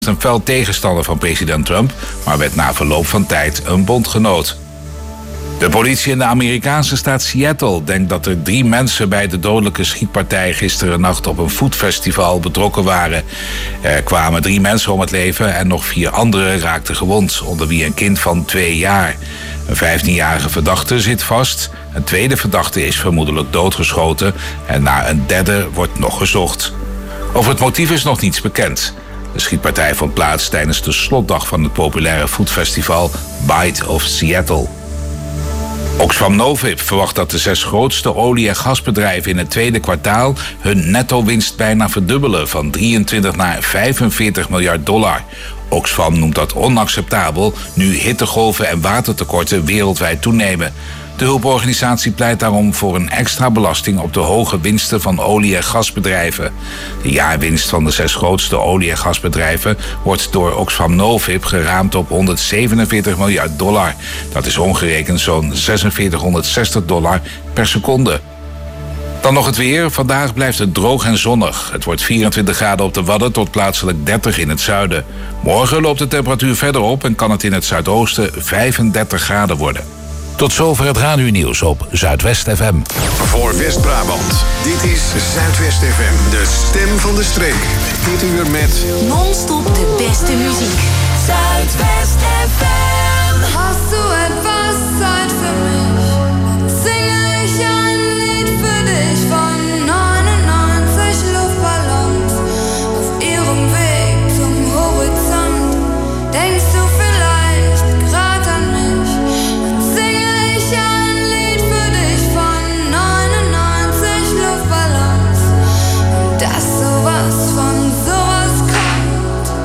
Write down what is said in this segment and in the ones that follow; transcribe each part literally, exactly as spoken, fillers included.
een fel tegenstander van president Trump, maar werd na verloop van tijd een bondgenoot. De politie in de Amerikaanse staat Seattle denkt dat er drie mensen bij de dodelijke schietpartij gisteren nacht op een foodfestival betrokken waren. Er kwamen drie mensen om het leven en nog vier anderen raakten gewond, onder wie een kind van twee jaar. Een vijftienjarige verdachte zit vast. Een tweede verdachte is vermoedelijk doodgeschoten en naar een derde wordt nog gezocht. Over het motief is nog niets bekend. De schietpartij vond plaats tijdens de slotdag van het populaire foodfestival Bite of Seattle. Oxfam Novib verwacht dat de zes grootste olie- en gasbedrijven in het tweede kwartaal hun netto-winst bijna verdubbelen van drieëntwintig naar vijfenveertig miljard dollar. Oxfam noemt dat onacceptabel nu hittegolven en watertekorten wereldwijd toenemen. De hulporganisatie pleit daarom voor een extra belasting op de hoge winsten van olie- en gasbedrijven. De jaarwinst van de zes grootste olie- en gasbedrijven wordt door Oxfam Novib geraamd op honderdzevenenveertig miljard dollar. Dat is omgerekend zo'n zesenzveertighonderdzestig dollar per seconde. Dan nog het weer. Vandaag blijft het droog en zonnig. Het wordt vierentwintig graden op de Wadden tot plaatselijk dertig in het zuiden. Morgen loopt de temperatuur verder op en kan het in het zuidoosten vijfendertig graden worden. Tot zover het Radio-nieuws op Zuidwest F M. Voor West-Brabant, dit is Zuidwest F M, de stem van de streek. Dit uur met non-stop de beste muziek. Zuidwest F M. Hast du etwas Zeit für mich? Singe ich ein Lied für dich von neunundneunzig Luftballons auf ihrem Weg zum Horizont. Denkst du vielleicht grad an mich? Dann singe ich ein Lied für dich von neunundneunzig Luftballons. Und dass sowas von sowas kommt.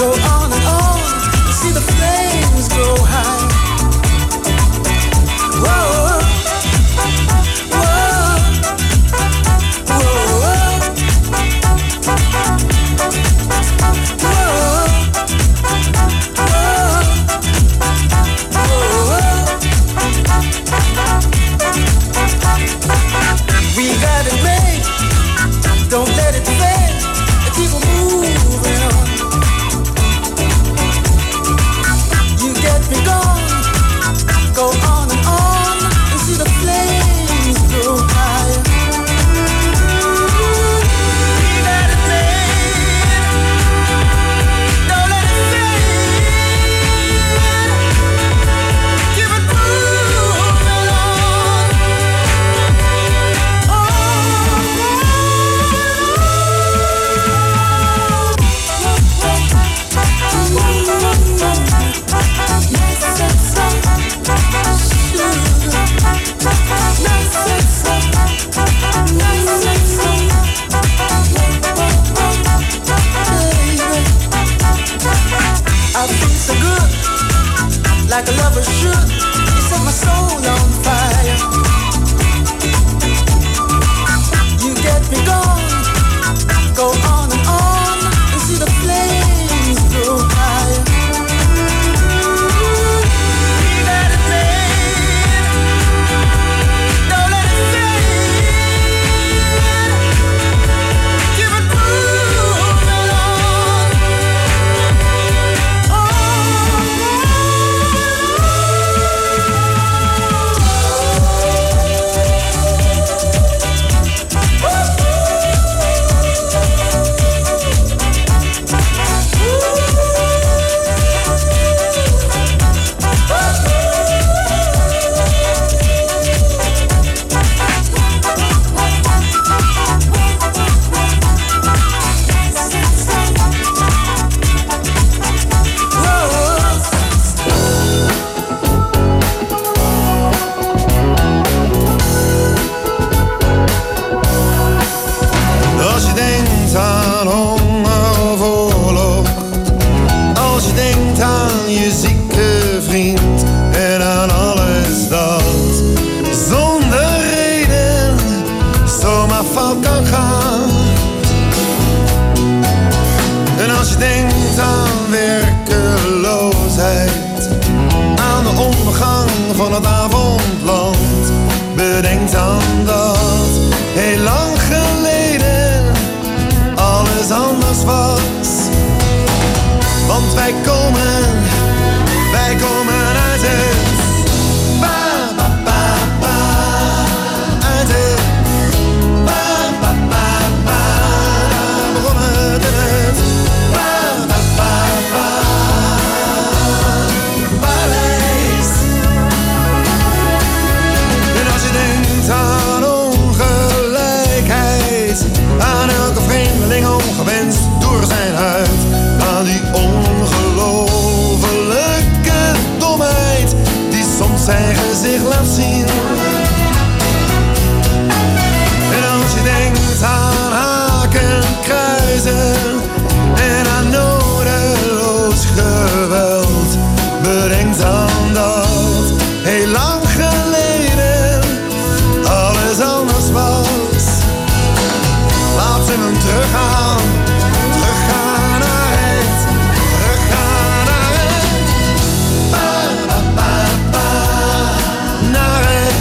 Naar het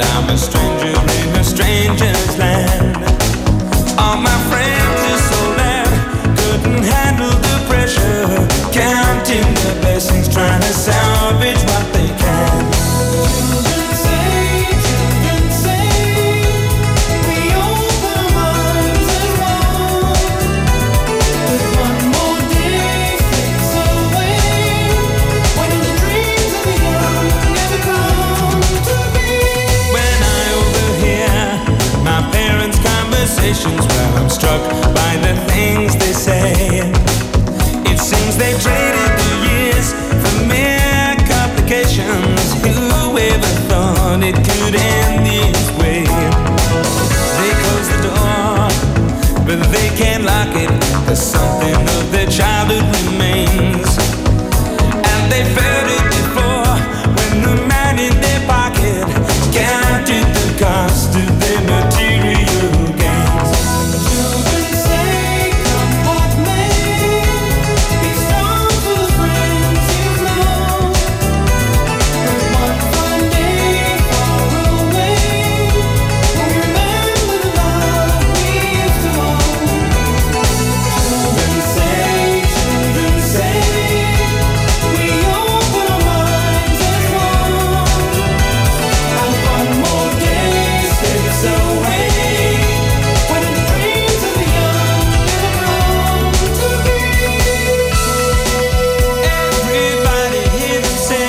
I'm a stranger in a stranger's land. All my friends are so loud, couldn't handle the pressure, counting the blessings, trying to salvage what they can. Children say, children say, we open our minds and walk. But one more day slips away, when the dreams of the young never come to be. When I overhear my parents' conversations, well, I'm struck by the things they say. It seems they traded the years for mere complications. Whoever thought it could end this way? They close the door, but they can't lock it, 'cause something of their childhood remains. And they felt it before, when the man in their pocket counted the cost of their material gains. Children say, come what may, be strong for the friends you know. But one fine day far away, we'll remember the love we used to own. Children say, children say, we open our minds as one. And one more day slips away, when the dreams of the young never come to be. Everybody hear them say.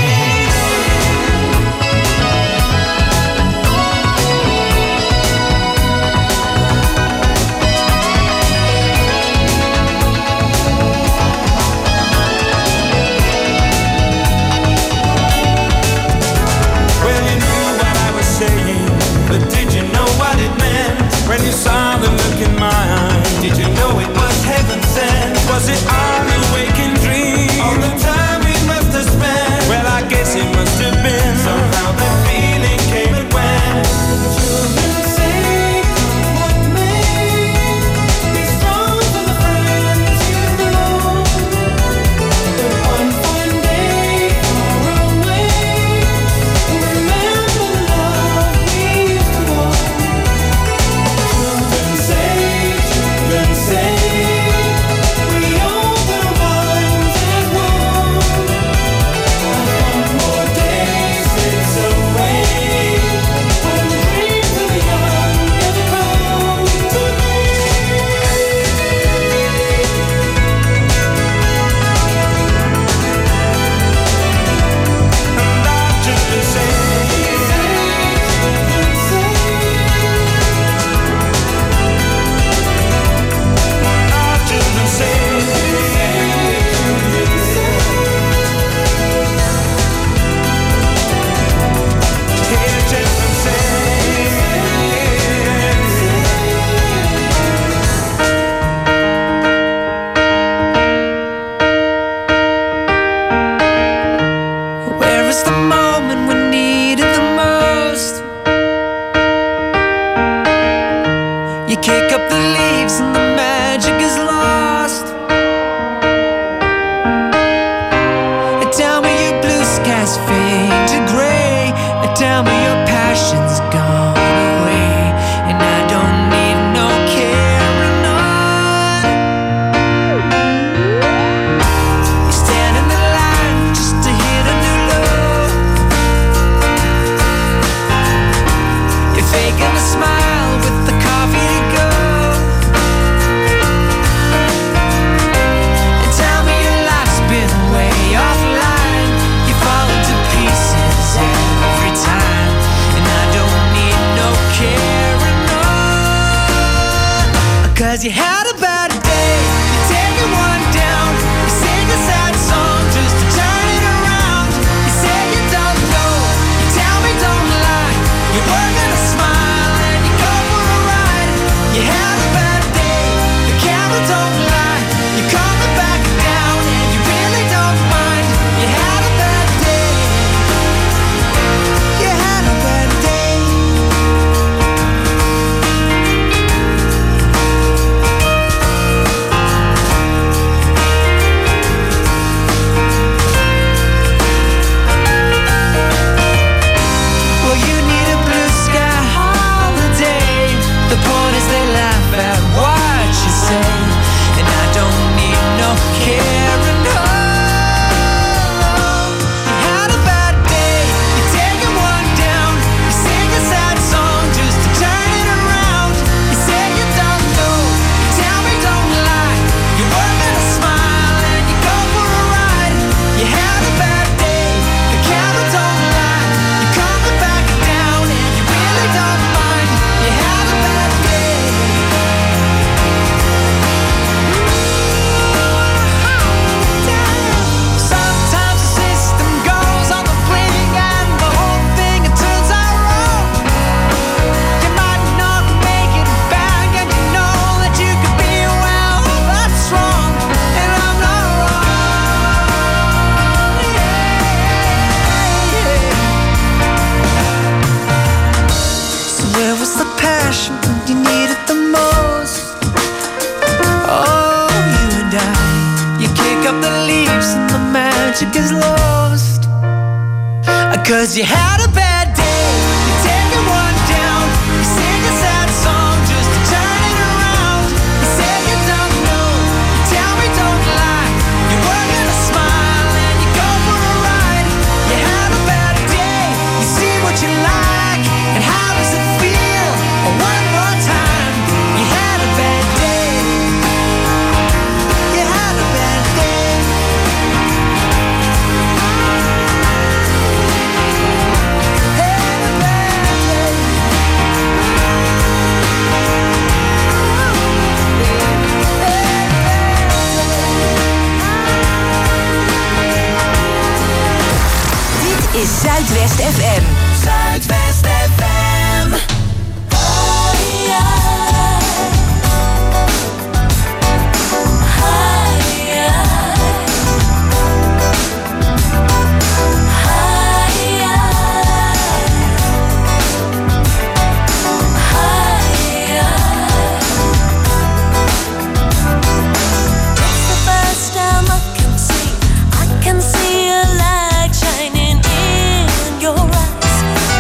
Well, you knew what I was saying, but did you know what it meant? When you saw the look in my eyes, did you know it was heaven sent? Was it all a waking dream? All the time we must have spent. Well, I guess it must have been. Somehow that feeling came and went. Children say, come what may, be strong for the friends you know. But one fine day far away, we'll remember the love we used to know. Children say, children say, we open our minds and walk. And one more day slips away, when the dreams of the young never come to be. And our children say, children say, our children say, hear children say. Where is the moment we needed the most? You kick up the leaves and the magic is lost. And tell me your blue skies fade to gray, and tell me your passion's gone away, and I don't need no carrying on. You stand in the line just to hit a new low. You're faking a smile with the coffee to go. And tell me your life's been way offline. You fall into pieces every time, and I don't need no carrying on. 'Cause you had a bad day, you're taking one down. You sing a sad song just to turn it around. You say you don't know, you tell me don't lie. You were gonna smile and you go for a ride. You had a bad day, the camera don't lie. You're coming back down and you really don't mind. You had a bad day, you had a bad day. 'cause you had a bad day. You take one down, you sing a sad song just to turn it around. You say you don't know, you tell me don't lie. You work in a smile and you go for a ride. You had a bad day, you see what you like, and how does it feel? One more time, you had a bad day. You had a bad day. Dit is Zuidwest F M. Zuidwest F M. Oh yeah. Oh yeah. Oh yeah. Oh yeah. It's the first time I can see, I can see a light shining in your eyes.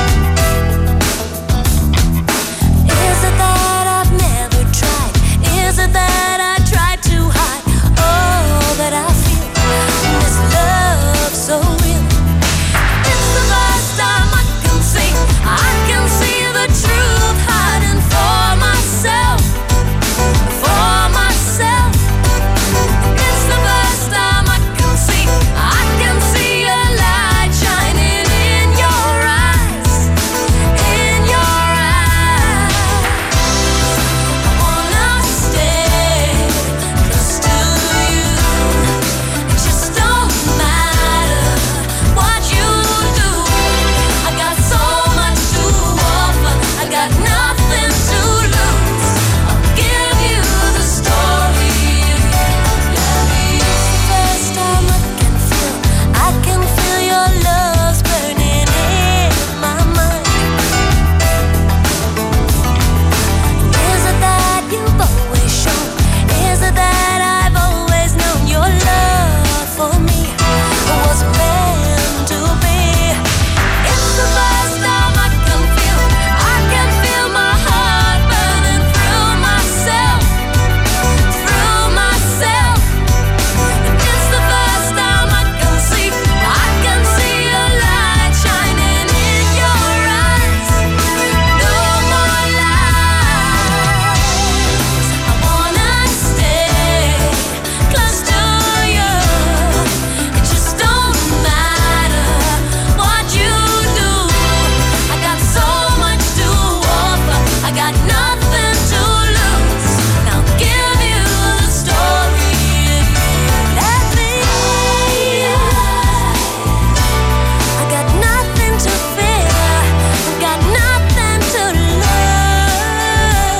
Is it that I've never tried? Is it that I tried to hide all that I feel? This love so real. It's the first time I can see, I can see the truth hiding for myself, for myself. It's the first time I can see, I can see a light shining in your eyes, in your eyes. I wanna stay close to you. It just don't matter what you do. I got so much to offer, I got nothing to lose. I'll give you the story. It's the first time I can feel, I can feel your love's burning in my mind. Is it that you've always shown? Is it that I've always known your love for me was meant to be? It's the first time I can feel, I can feel my heart burning through myself, through myself. It's the first time I can see, I can see a light shining in your eyes. No more lies. I wanna stay close to you. It just don't matter what you do. I got so much to offer, I got nothing to lose. Now give you the story. Let me. I got nothing to fear, I got nothing to lose.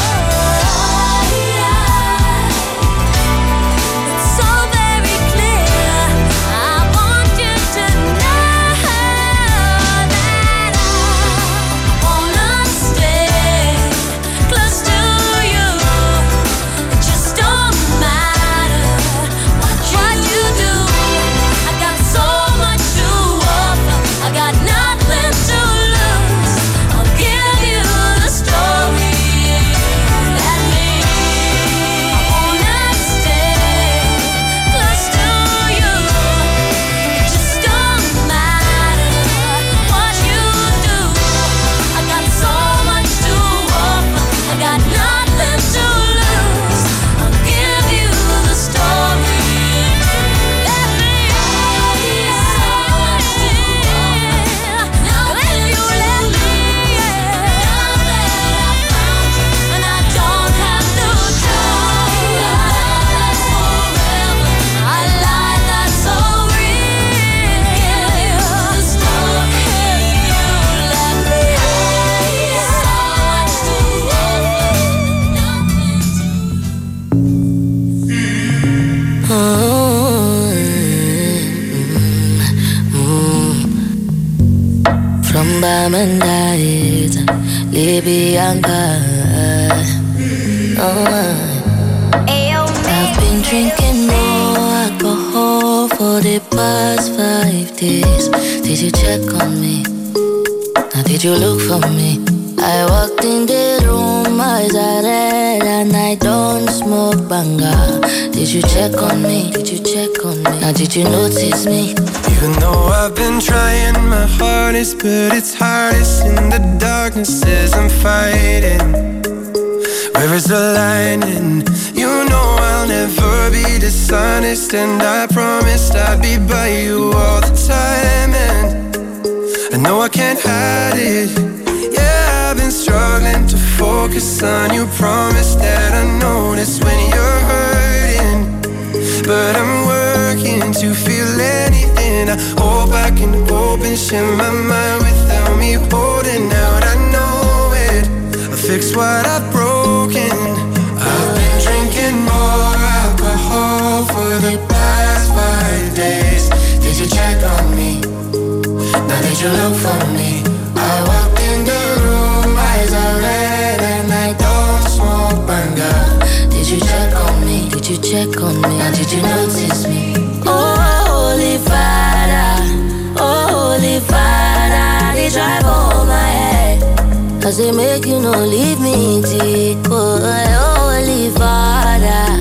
It's so very clear. I want you to know that I wanna stay close to you. It just don't matter what you do. I got so much to offer, I got nothing to lose. I'll give you the story. Let me. I wanna stay close to you. It just don't matter what you do. I got so much to offer, I got nothing to lose. I'll give you the story. Let me. So much to offer. Now that you let me, now that I found you, and I don't have to try. That's forever. A lie that's so real. Give you the story. You let me. So much to offer. Nothing. From Bamandait, Libyan oh, I've been drinking more alcohol for the past five days. Did you check on me? Now did you look for me? I walked in the room, eyes are red, and I don't smoke banga. Did you check on me? Did you check on me? Now did you notice me? Even though I've been trying my hardest, but it's hardest in the darkness as I'm fighting. Where is the line? And you know I'll never be dishonest, and I promised I'd be by you all the time. And I know I can't hide it. Yeah, I've been struggling to focus on you. Promise that I notice when you're hurting, but I'm working to feel anything. I hope I can open, share my mind without me holding out. I know it, I'll fix what I've broken. I've been drinking more alcohol for the past five days. Did you check on me? Now did you look for me? I walked in the room, eyes are red, and I don't smoke banga. Did you check on me? Did you check on me? Now did you notice me? Oh, Holy Father, oh, Holy Father, they drive on my head, cause they make you no leave me deep. Oh, Holy Father,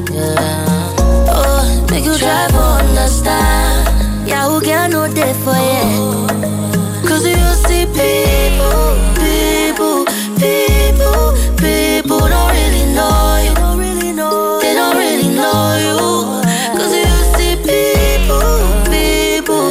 yeah. Oh, make you drive understand. Yeah, who can no day for you? Cause you see people, people, people, people don't really know you. They don't really know you. Cause you see people, people,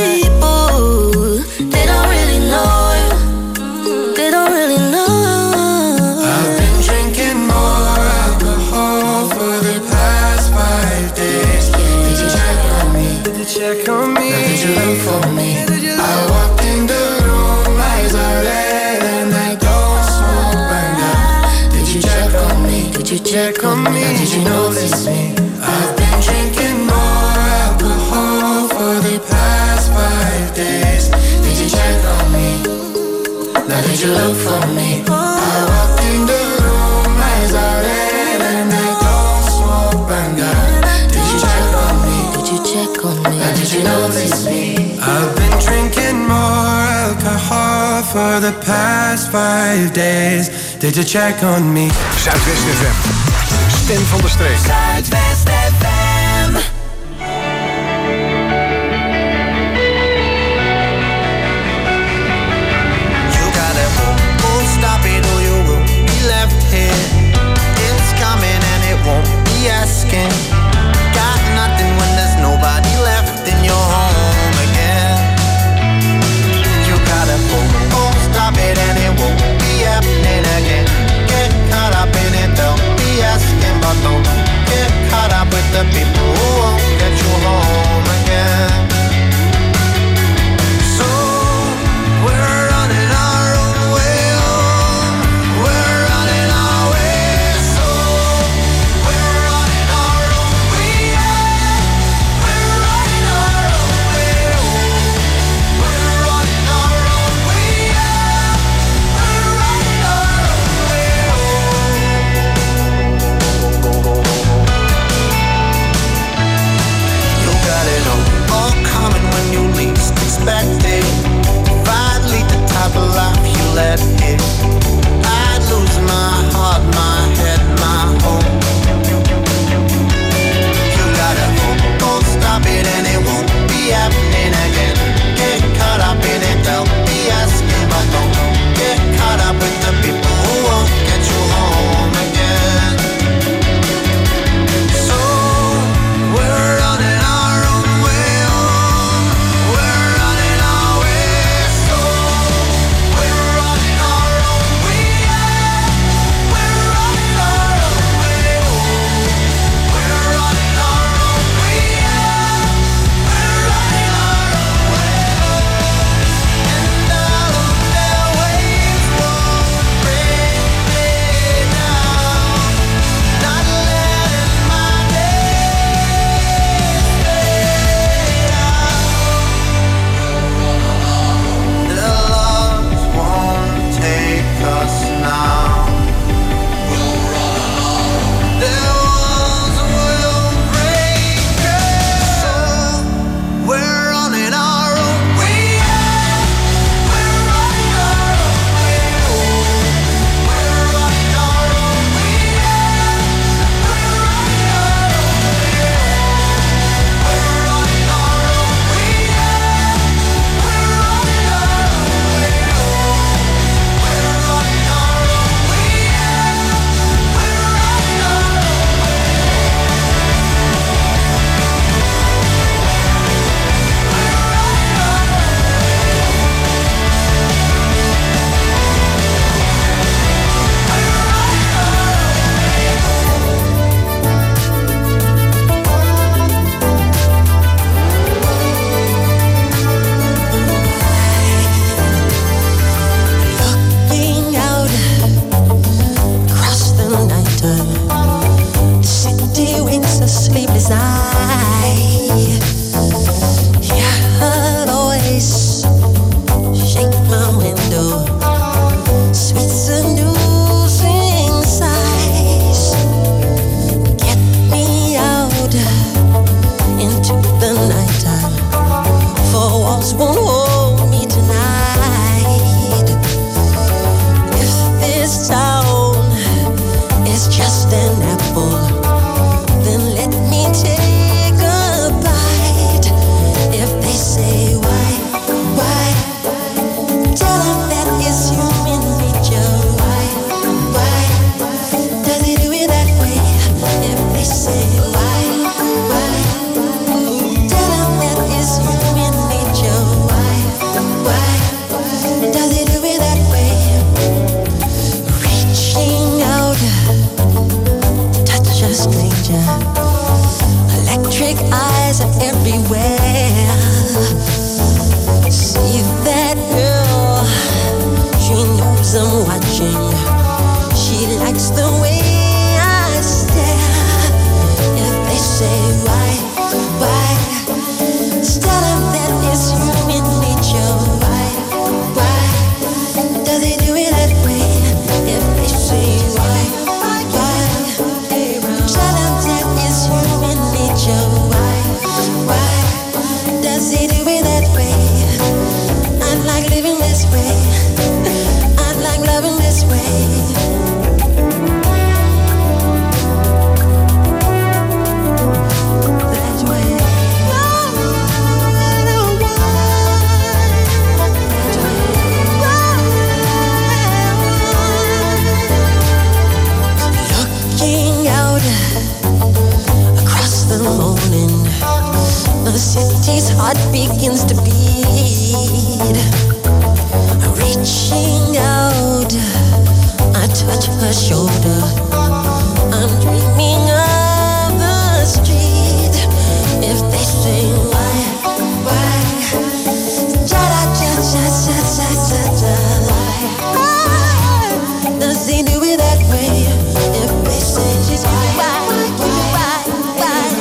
people, they don't really know you. They don't really know. I've been drinking more alcohol for the past five days. Did you check on me? Did you check on me? Now did you look for me? I walked in the room, eyes are red, and I don't smoke banga. Did you check on me? Did you check on me? Now did you notice me? I've been drinking more alcohol for the past five days. Did you check on me? Now did you look for me? I walked in the room, eyes are red, and I don't smoke banga. Did you check on me? Did you check on me? Now did you notice me? I've been drinking more alcohol for the past five days. Did you check on me? Zuidwest F M, stem van de streek. Zuidwest F M. You gotta move, move, stop it or you will be left here. It's coming and it won't be asking. Got nothing when there's nobody left in your home again. You gotta move, move, stop it and it won't be happening again. Get caught up in it, they'll be asking, but don't get caught up lights are everywhere. See that girl, she knows I'm watching. She likes the way I stare. If they say why, why, tell them that it's human nature. Why, why, does he do it that way? If they say why, why, tell them that it's human nature. Why, why, does he do it that way? I like living this way. I like loving this way. The city's heart begins to beat. Reaching out, I touch her shoulder. I'm dreaming of the street. If they say why, why, ja da ja ja ja ja ja ja, why, does he do it that way? If they say she's why, why, why, why?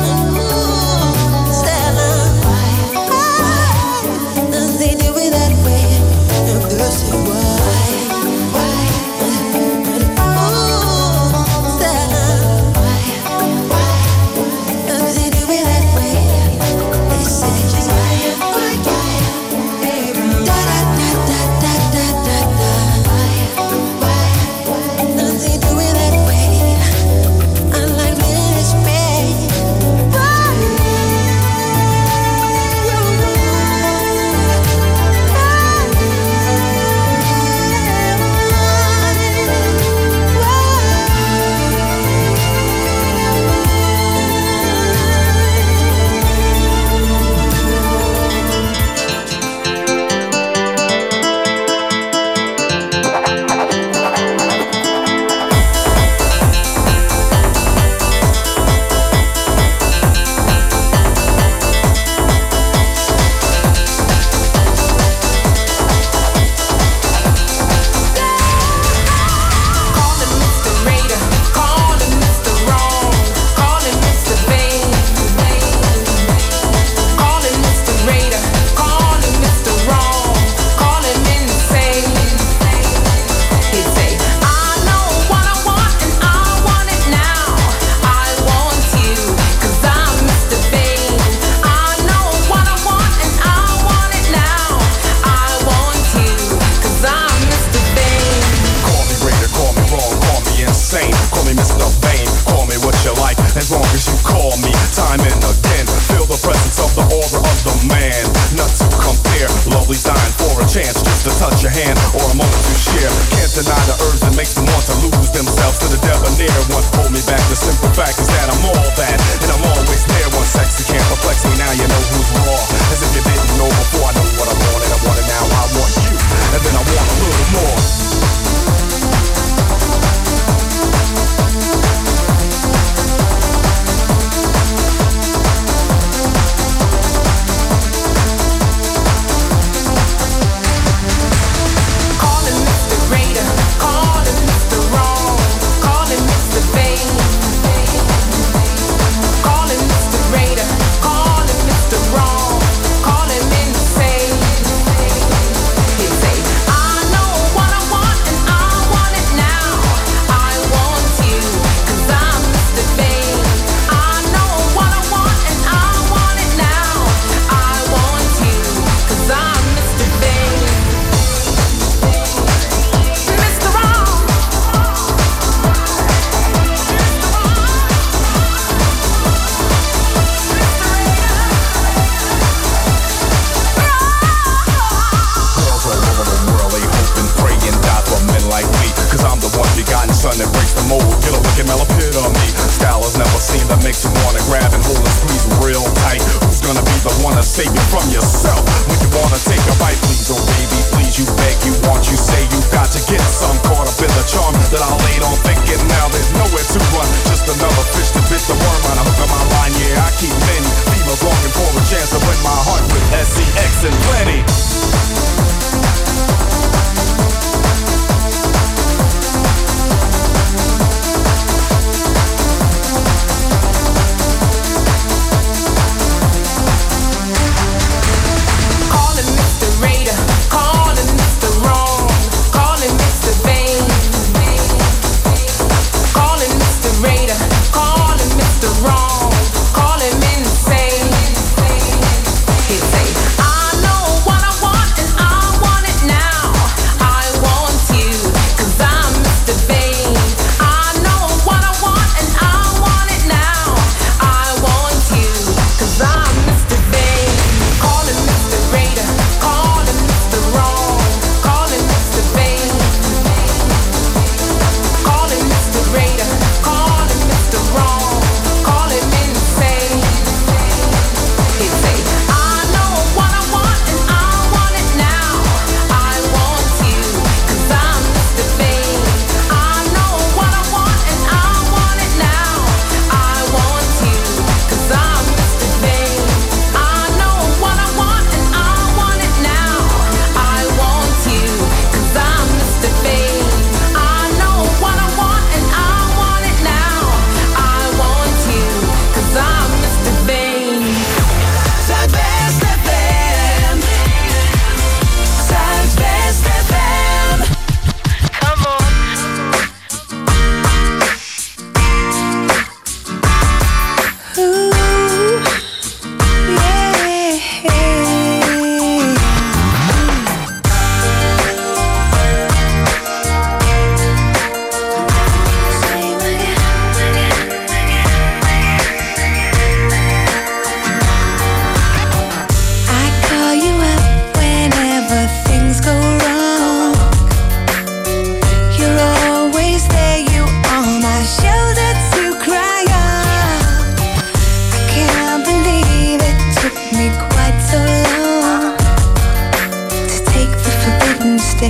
save you from yourself. When you wanna take a bite, please, oh baby, please, you beg, you want, you say you got to get some. Caught up in the charm that I laid on thinking now there's nowhere to run. Just another fish that bit the worm on a hook of my line. Yeah, I keep many females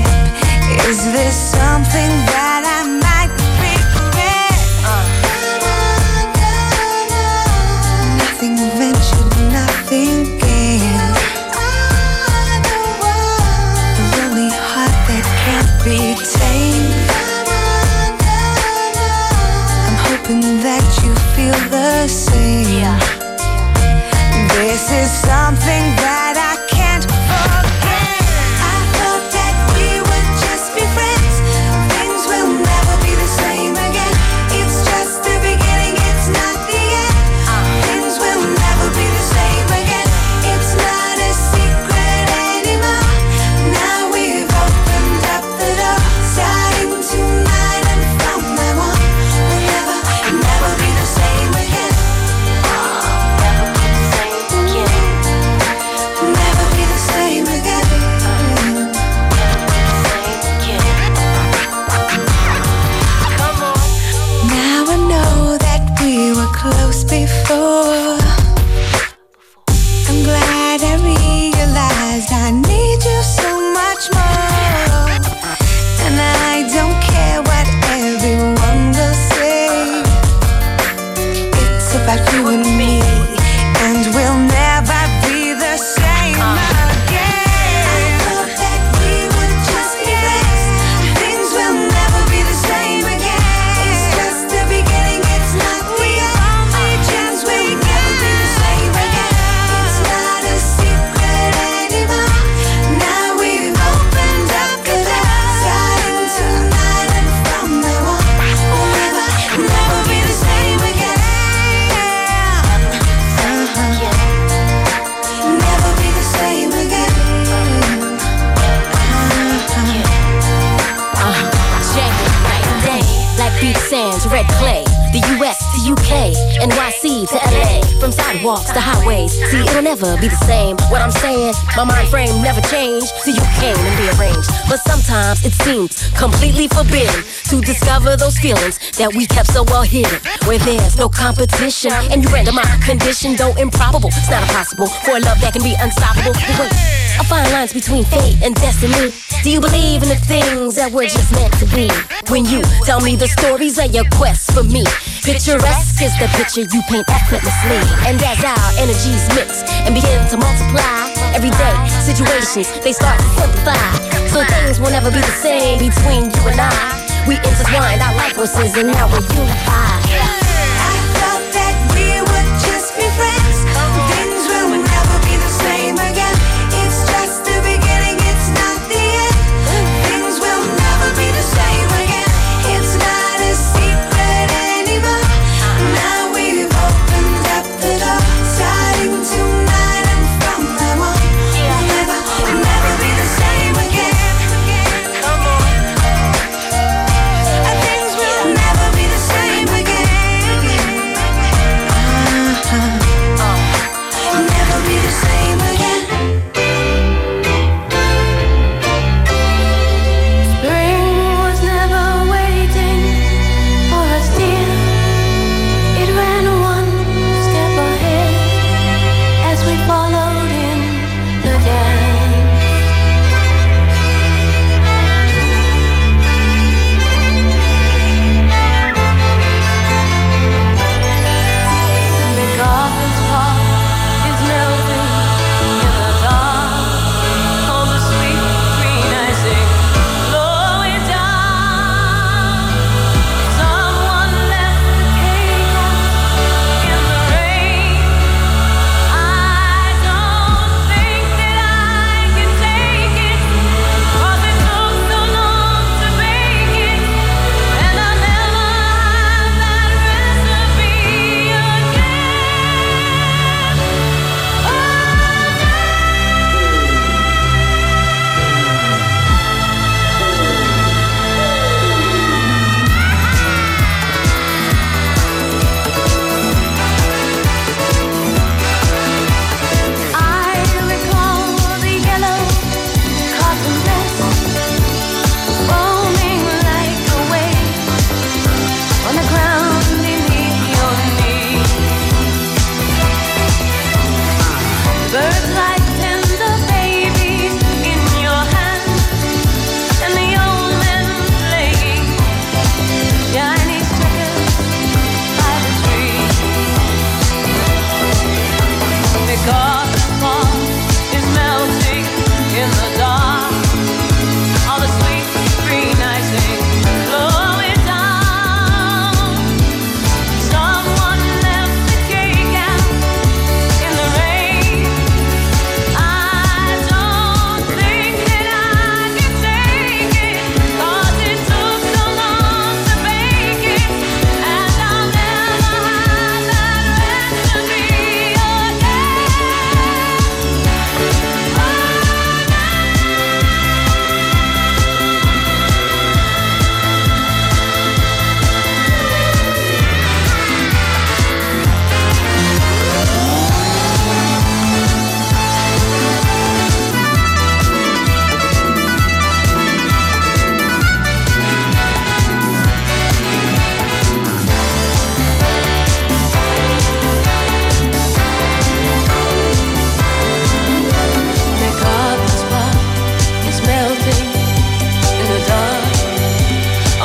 Is this something that I might regret? Nothing ventured, nothing gained. A lonely heart that can't be tamed. I'm hoping that you feel the same. This is something that I can't forget. I thought that we would just be friends. Things will never be the same again. It's just the beginning, it's not the end. Things will never be the same again. It's not a secret anymore. Now we've opened up the door. Starting tonight and from now on, we'll never, never be the same again. Never be the same again. Now I know that we were close before. I'm glad I realized I need you so much more. And I don't care what everyone will say. It's about you and me, and we'll never be the same again. I thought that we would just be friends. Things will never be the same again. It's just the beginning, it's not the only chance. We'll never be the same again. It's not a secret anymore. Now we've opened up the door. Starting tonight and from now on, we'll never, never be the same again. Uh-huh. Never be the same again. Check it, night and day, like beach sands, red clay. The U S to U K, N Y C to L A, from sidewalks to highways. See, it'll never be the same. What I'm saying, my mind frame never changed. So you came and rearranged. But sometimes it seems completely forbidden to discover those feelings that we kept so well hidden. Where there's no competition, and you render my condition, though improbable. It's not impossible for a love that can be unstoppable. But wait, I find lines between fate and destiny. Do you believe in the things that we're just meant to be? When you tell me the stories of your quest for me, picturesque is the picture you paint effortlessly. And as our energies mix and begin to multiply, everyday situations, they start to simplify. So things will never be the same between you and I. We intertwined our life forces and now we're unified. I thought that we would just be friends. Things will never be the same again. It's just the beginning, it's not the end. Things will never be the same again. It's not a secret anymore. Now we've opened up the door. Starting tonight and from now on, we'll never, never be the same again. Come on. Things will never be the same again.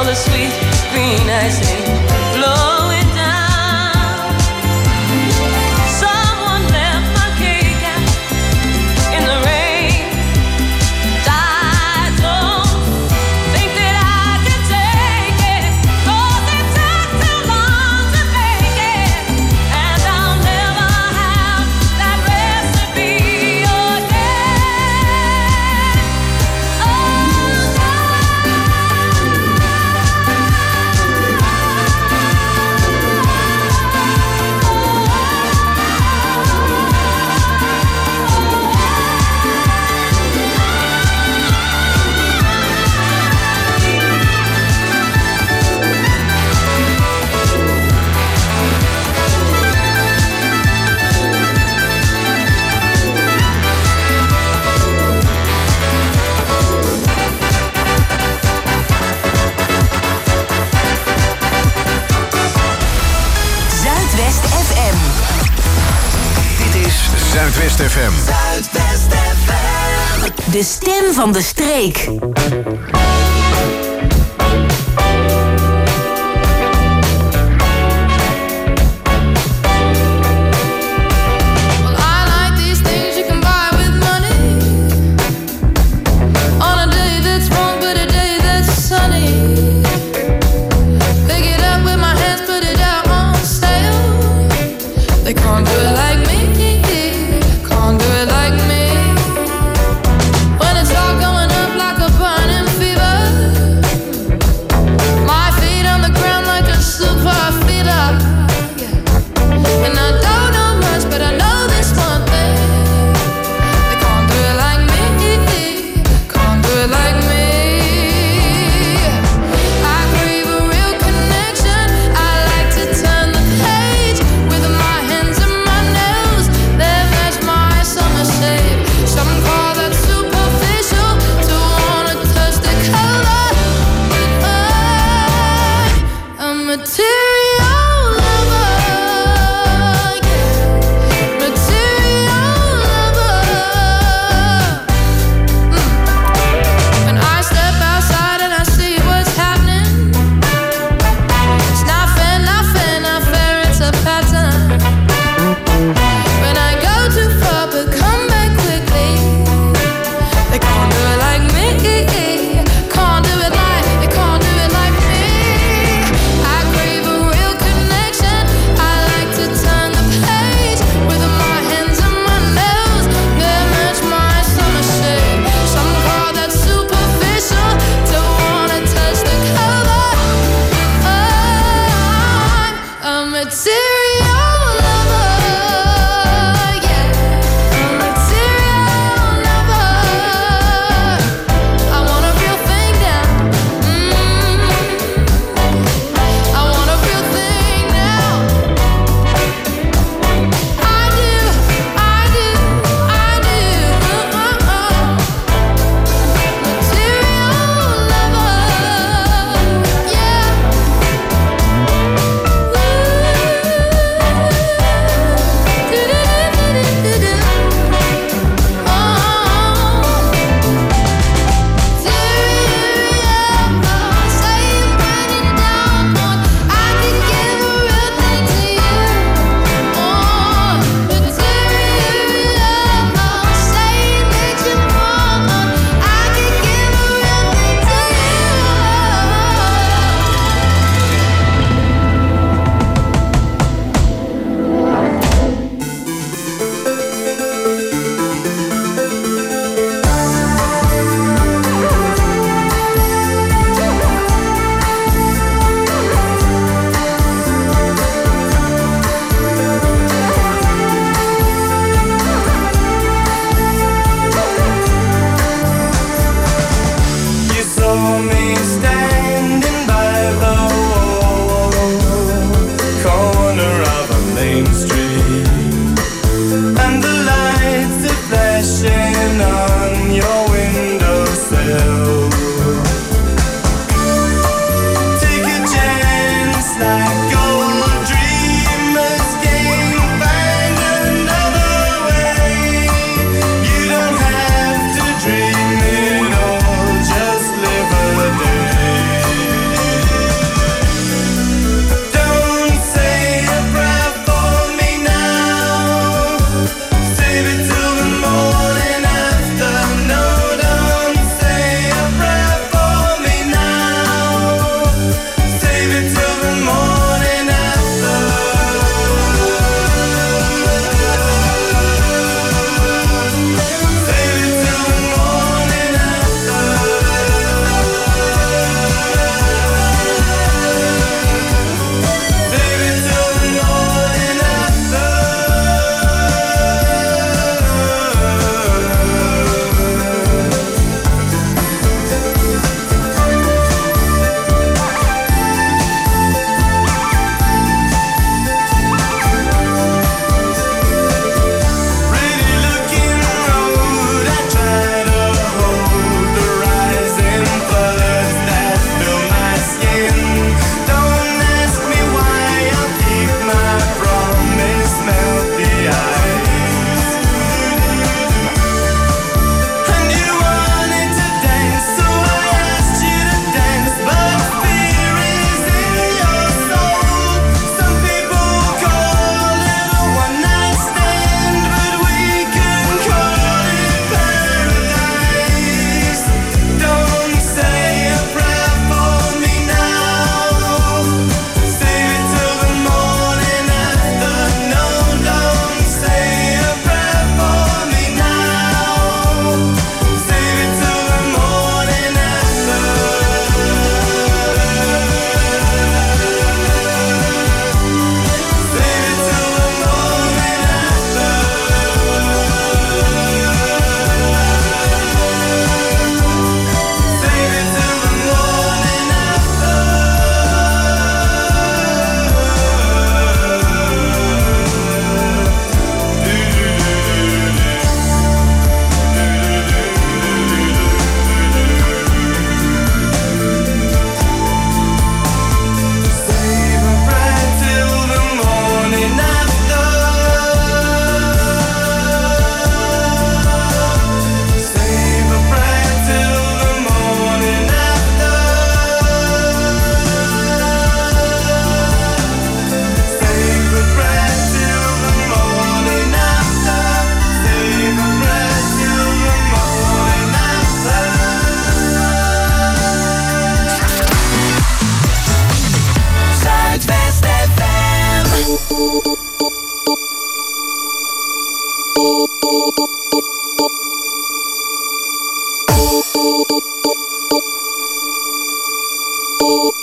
the sweet green icing flowing down. Someone left my cake out in the rain. I don't think that I can take it, 'cause it took too long to make it, and I'll never have that recipe again. Oh, Zuidwest F M. Dit is Zuidwest F M. Zuidwest F M. De stem van de streek. Well, I like these things you can buy with money. On a day that's wrong, but a day that's sunny. Pick it up with my hands, put it out on sale. They can't do it like me, can't do it like me. When it's all going up like a burning fever, my feet on the ground like a super feeder. And I don't know much, but I know this one thing: they can't do it like me, can't do it like me. I crave a real connection. I like to turn the page with my hands and my nails. They match my summer shade. Some call that superficial, to wanna touch the color, but I'm a material lover, yeah. Material lover. Mm. When I step outside and I see what's happening, it's not fair, not fair, not fair, it's a pattern. When I go too far but come back quickly, they can't do it like me, can't do it like, they can't do it like me. I crave a real connection. I like to turn the page with my hands and my nails. They match my summer shade. Some call that superficial, to wanna touch the color. I'm a material lover, yeah. A material lover. I want a real thing now. Mm. I want a real thing now. I do, I do, I do. Uh-uh. Material lover, yeah. You saw me standing by the corner of a main street, and the lights are flashing on your windowsill. Take a chance like old dreamers game, find another way. You don't have to dream it all, just live a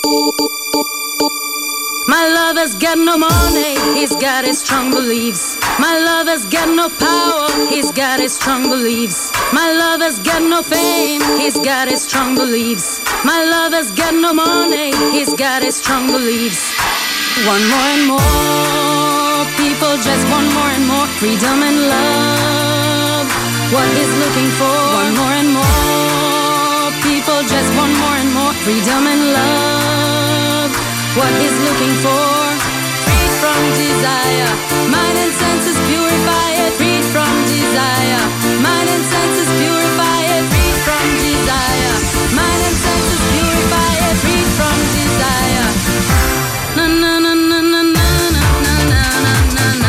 My lover's got no money, he's got his strong beliefs. My lover's got no power, he's got his strong beliefs. My lover's got no fame, he's got his strong beliefs. My lover's got no money, he's got his strong beliefs. One more and more, people just want more and more freedom and love. What he's looking for, one more and more, people just want more and more freedom and love. What he's looking for, freed from desire, mind and senses purify it. Freed from desire, mind and senses purify it. Freed from desire, mind and senses purify it. Freed from desire. Na na na na na na na na na na na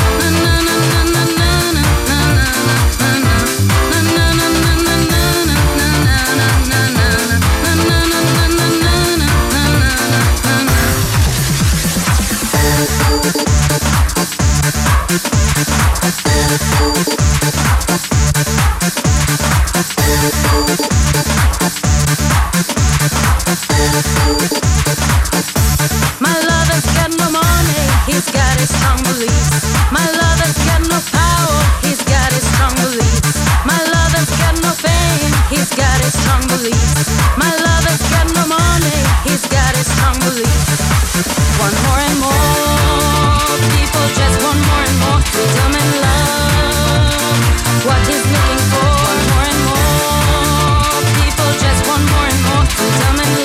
My lover's got no money, he's got his strong beliefs. My lover's got no power, he's got his strong beliefs. My lover's got no fame, he's got his strong beliefs. My lover's got no money, he's got his strong beliefs. One more and more, people just want more and more freedom and love. What he's looking for, one more and more, people just want more and more freedom and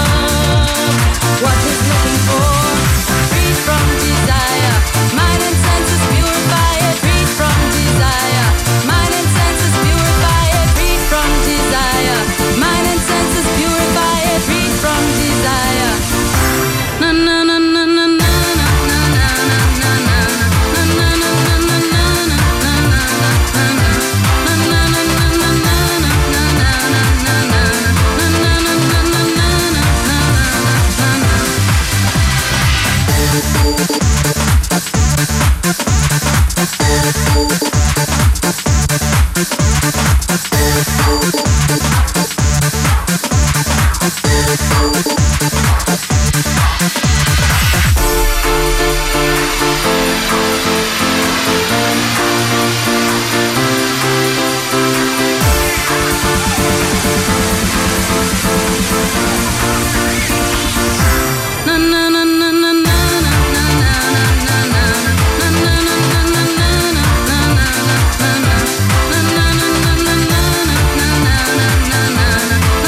love. What he's looking for, freed from desire, mind and senses purify it. Freed from desire, mind and senses purify it. Freed from desire, mind and senses purify it. Freed from desire. Na na na na na na na na na na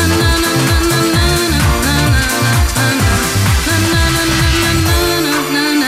na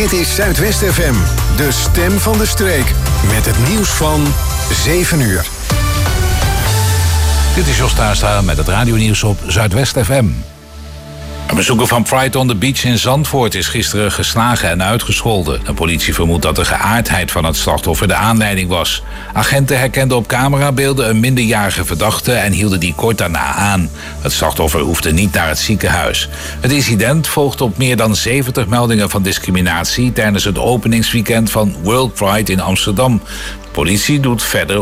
Dit is Zuidwest F M, de stem van de streek. Met het nieuws van zeven uur. Dit is Jos Tuinstra met het radionieuws op Zuidwest F M. Een bezoeker van Pride on the Beach in Zandvoort is gisteren geslagen en uitgescholden. De politie vermoedt dat de geaardheid van het slachtoffer de aanleiding was. Agenten herkenden op camerabeelden een minderjarige verdachte en hielden die kort daarna aan. Het slachtoffer hoefde niet naar het ziekenhuis. Het incident volgt op meer dan zeventig meldingen van discriminatie tijdens het openingsweekend van World Pride in Amsterdam. De politie doet verder